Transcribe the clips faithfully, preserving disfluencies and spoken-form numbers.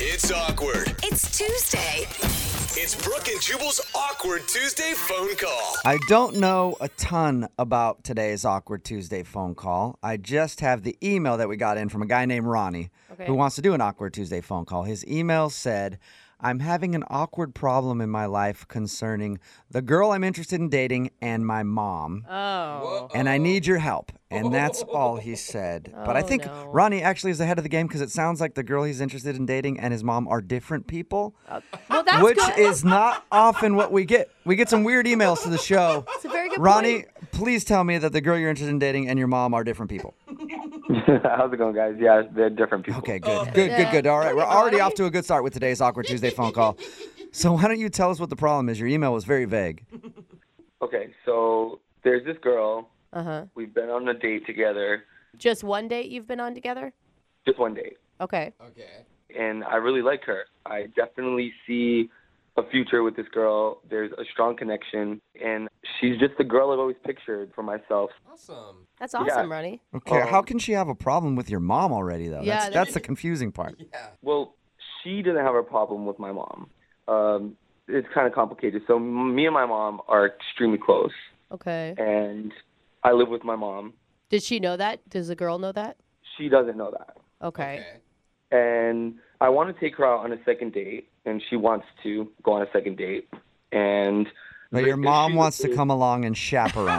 It's awkward. It's Tuesday. It's Brooke and Jubal's Awkward Tuesday phone call. I don't know a ton about today's Awkward Tuesday phone call. I just have the email that we got in from a guy named Ronnie Okay. who wants to do an Awkward Tuesday phone call. His email said, I'm having an awkward problem in my life concerning the girl I'm interested in dating and my mom, Oh. and I need your help. And that's all he said. But I Oh, think no. Ronnie actually is ahead of the game because it sounds like the girl he's interested in dating and his mom are different people, Well, that's which good. is not often what we get. We get some weird emails to the show. It's a very good Ronnie, point. please tell me that the girl you're interested in dating and your mom are different people. How's it going, guys? Yeah, they're different people. Okay, good, good, good, good. All right, we're already off to a good start with today's Awkward Tuesday phone call. So why don't you tell us what the problem is? Your email was very vague. Okay, so there's this girl. Uh-huh. We've been on a date together, Just one date you've been on together? just one date, Okay. and I really like her. I definitely see a future with this girl. There's a strong connection, and she's just the girl I've always pictured for myself. Awesome. That's awesome, Ronnie. Okay, Um, how can she have a problem with your mom already, though? Yeah, That's, that- that's the confusing part. Yeah. Well, she didn't have a problem with my mom. Um, it's kind of complicated. So m- me and my mom are extremely close, Okay. and I live with my mom. Did she know that? Does the girl know that? She doesn't know that. Okay. And I want to take her out on a second date, and she wants to go on a second date. And But your the mom issue wants to is- come along and chaperone.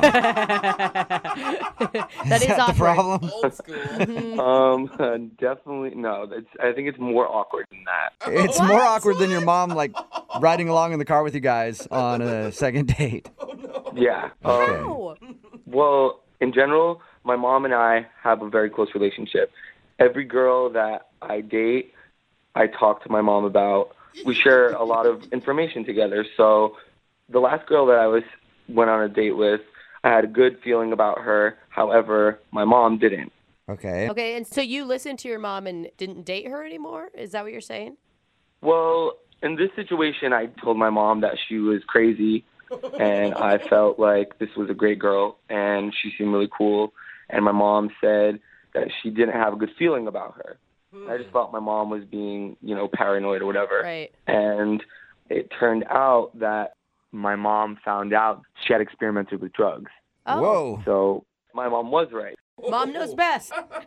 That is is that the awkward. problem? Old school. Um, definitely no. That's, I think it's more awkward than that. It's more awkward than your mom, like, riding along in the car with you guys on a second date. Yeah. Um, Oh. well, in general, my mom and I have a very close relationship. Every girl that I date, I talk to my mom about. We share a lot of information together. So the last girl that I was went on a date with, I had a good feeling about her. However, my mom didn't. Okay. Okay, and so you listened to your mom and didn't date her anymore? Is that what you're saying? Well, in this situation, I told my mom that she was crazy, and I felt like this was a great girl, and she seemed really cool. And my mom said that she didn't have a good feeling about her. I just thought my mom was being, you know, paranoid or whatever. Right. And it turned out that my mom found out she had experimented with drugs. Oh. Whoa. So my mom was right. Mom knows best.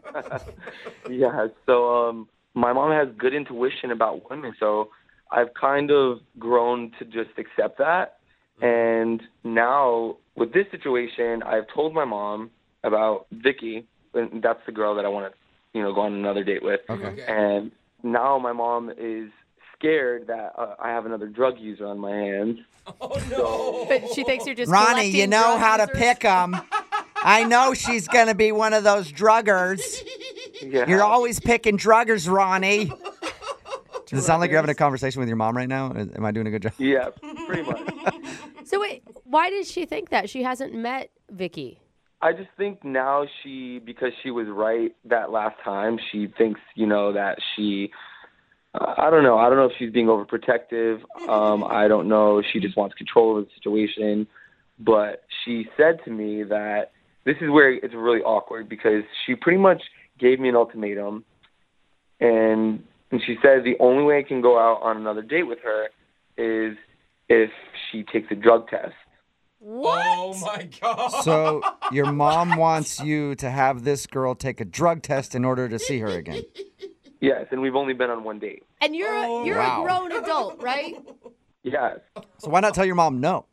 Yeah, so um, my mom has good intuition about women, so I've kind of grown to just accept that. And now with this situation, I've told my mom about Vicky, and that's the girl that I want to, you know, go on another date with. Okay. And now my mom is scared that uh, I have another drug user on my hands. Oh, no. But she thinks you're just Ronnie, you collecting know drug how to users? pick them. I know she's going to be one of those druggers. Yeah. You're always picking druggers, Ronnie. Does it sound like you're having a conversation with your mom right now? Am I doing a good job? Yeah, pretty much. So wait, why did she think that? She hasn't met Vicky. I just think now she, because she was right that last time, she thinks, you know, that she, uh, I don't know. I don't know if she's being overprotective. Um, I don't know. She just wants control of the situation. But she said to me that this is where it's really awkward because she pretty much gave me an ultimatum. And, and she said the only way I can go out on another date with her is if she takes a drug test. What? Oh, my God. So your mom wants you to have this girl take a drug test in order to see her again. Yes, and we've only been on one date. And you're a, you're Wow. a grown adult, right? Yes. So why not tell your mom no?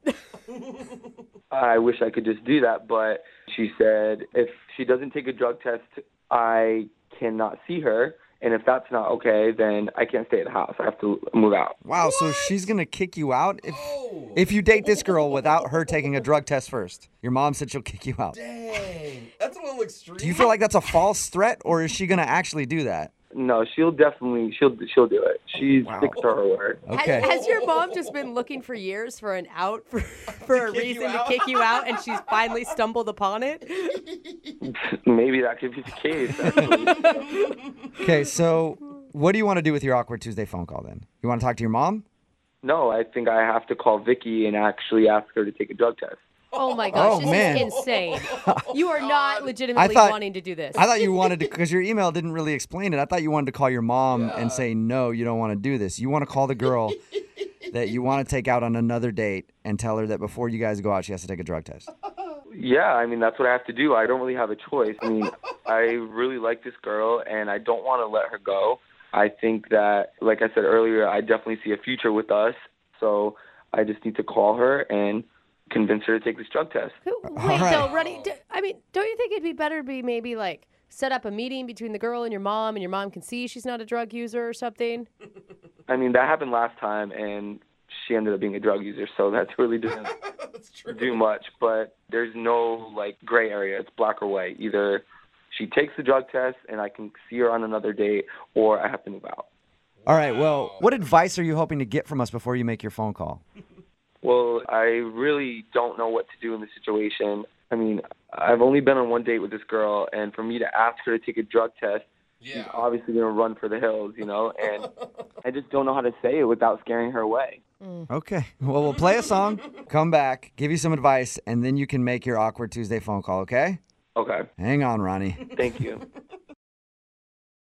I wish I could just do that, but she said if she doesn't take a drug test, I cannot see her. And if that's not okay, then I can't stay at the house. I have to move out. Wow, so she's going to kick you out if Oh. if you date this girl without her taking a drug test first. Your mom said she'll kick you out. Dang. That's a little extreme. Do you feel like that's a false threat or is she going to actually do that? No, she'll definitely she'll she'll do it. She Wow. sticks to her word. Okay. Has, has your mom just been looking for years for an out, for, for a kick you reason to out? kick you out, and she's finally stumbled upon it? Maybe that could be the case. Actually. Okay, so what do you want to do with your Awkward Tuesday phone call then? You want to talk to your mom? No, I think I have to call Vicky and actually ask her to take a drug test. Oh my gosh, Oh, this man. is insane. You are not legitimately thought- wanting to do this. I thought you wanted to, because your email didn't really explain it. I thought you wanted to call your mom and say, no, you don't want to do this. You want to call the girl that you want to take out on another date and tell her that before you guys go out, she has to take a drug test. Yeah, I mean, that's what I have to do. I don't really have a choice. I mean, I really like this girl, and I don't want to let her go. I think that, like I said earlier, I definitely see a future with us. So I just need to call her and convince her to take this drug test. Wait, right. though, Ronnie, d- I mean, don't you think it'd be better to be maybe like set up a meeting between the girl and your mom, and your mom can see she's not a drug user or something? I mean, that happened last time, and she ended up being a drug user, so that really didn't That's true. do much. But there's no, like, gray area. It's black or white. Either she takes the drug test and I can see her on another date, or I have to move out. All right, well, what advice are you hoping to get from us before you make your phone call? Well, I really don't know what to do in this situation. I mean, I've only been on one date with this girl, and for me to ask her to take a drug test, she's Yeah. obviously going to run for the hills, you know, and I just don't know how to say it without scaring her away. Okay, well, we'll play a song, come back, give you some advice, and then you can make your Awkward Tuesday phone call, okay? Okay, Hang on, Ronnie. thank you.